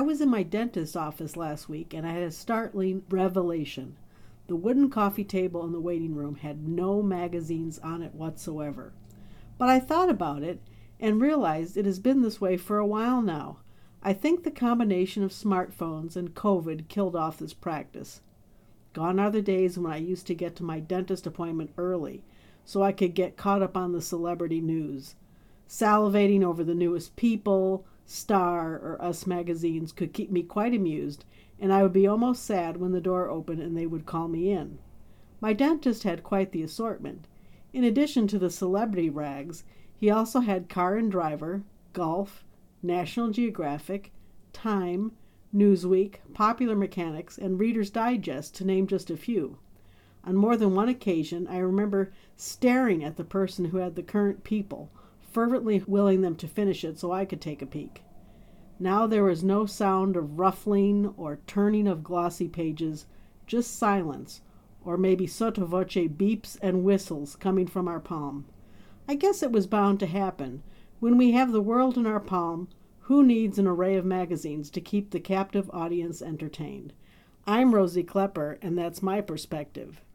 was in my dentist's office last week and I had a startling revelation. The wooden coffee table in the waiting room had no magazines on it whatsoever. But I thought about it and realized it has been this way for a while now. I think the combination of smartphones and COVID killed off this practice. Gone are the days when I used to get to my dentist appointment early so I could get caught up on the celebrity news. Salivating over the newest People, Star, or Us magazines could keep me quite amused, and I would be almost sad when the door opened and they would call me in. My dentist had quite the assortment. In addition to the celebrity rags, he also had Car and Driver, Golf, National Geographic, Time, Newsweek, Popular Mechanics, and Reader's Digest, to name just a few. On more than one occasion, I remember staring at the person who had the current People, fervently willing them to finish it so I could take a peek. Now there was no sound of ruffling or turning of glossy pages, just silence, or maybe sotto voce beeps and whistles coming from our palm. I guess it was bound to happen. When we have the world in our palm, who needs an array of magazines to keep the captive audience entertained? I'm Rosie Klepper, and that's my perspective.